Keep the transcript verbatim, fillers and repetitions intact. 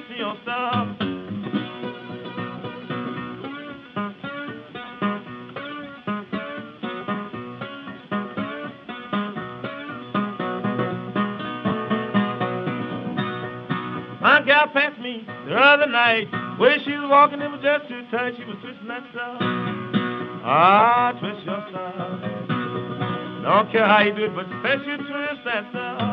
twisting your stuff. My gal passed me the other night. Way she was walking, it was just too tight. She was twisting that stuff. Ah, twist your stuff. Don't care how you do it, but especially twist that stuff.